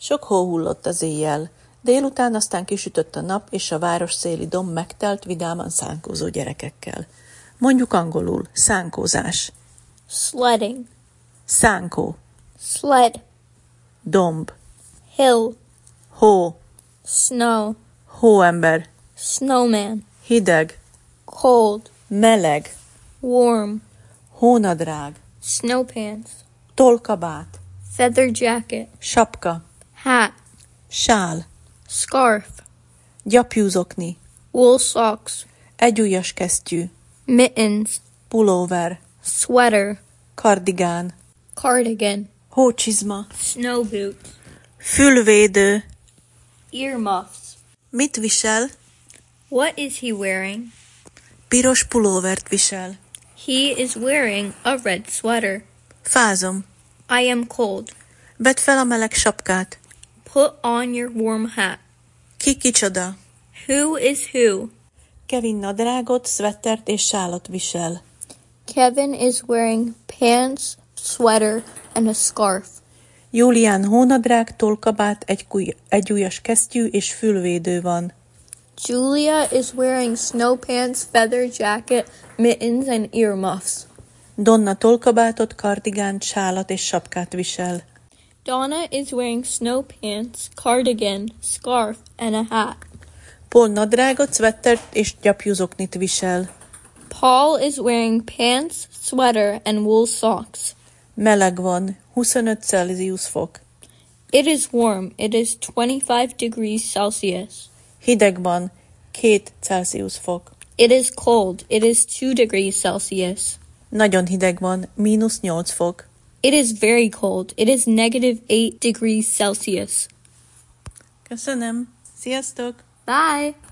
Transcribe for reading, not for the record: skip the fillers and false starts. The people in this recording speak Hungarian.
Sok hó hullott az éjjel. Délután aztán kisütött a nap, és a városszéli domb megtelt vidáman szánkózó gyerekekkel. Mondjuk angolul, szánkózás. Sledding. Szánkó. Sled. Domb. Hill. Hó. Snow. Hóember. Snowman. Hideg. Cold. Meleg. Warm. Hónadrág. Snow pants. Tollkabát. Feather jacket. Sapka. Hat. Sál. Scarf. Gyapjúzokni. Wool socks. Egyujjas kesztyű. Mittens. Pulóver. Sweater. Kardigán. Cardigan. Hócsizma. Snow boots. Fülvédő. Earmuffs. Mit visel? What is he wearing? Piros pulóvert visel. He is wearing a red sweater. Fázom. I am cold. Vedd fel a meleg sapkát. Put on your warm hat. Ki kicsoda? Who is who? Kevin nadrágot, szvettert és sálat visel. Kevin is wearing pants, sweater, and a scarf. Julián hónadrág, tollkabát, egyujjas kesztyű és fülvédő van. Julia is wearing snow pants, feather jacket, mittens, and earmuffs. Donna tollkabátot, kardigánt, sálat és sapkát visel. Donna is wearing snow pants, cardigan, scarf, and a hat. Paul nadrágot, szvettert és gyapjúzoknit visel. Paul is wearing pants, sweater, and wool socks. Meleg van, 25 Celsius fok. It is warm. It is 25 degrees Celsius. Hideg van, 2 Celsius fok. It is cold. It is 2 degrees Celsius. Nagyon hideg van, -8 fok. It is very cold. It is -8 degrees Celsius. Köszönöm. Sziasztok! Bye.